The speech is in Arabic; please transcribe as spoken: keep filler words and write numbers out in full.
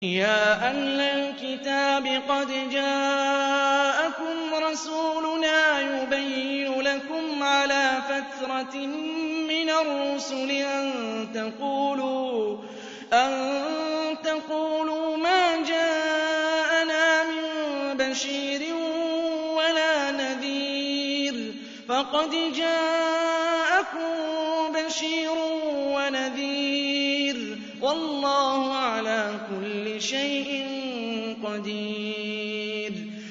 يَا أَهْلَ الْكِتَابِ قَدْ جَاءَكُمْ رَسُولُنَا يُبَيِّنُ لَكُمْ عَلَىٰ فَتْرَةٍ مِّنَ الرُّسُلِ أَن تَقُولُوا مَا جَاءَنَا مِن بَشِيرٍ وَلَا نَذِيرٍ ۖ فَقَدْ جَاءَكُم بَشِيرٌ وَنَذِيرٌ ۗ وَاللَّهُ عَلَىٰ كُلِّ شَيْءٍ قَدِيرٌ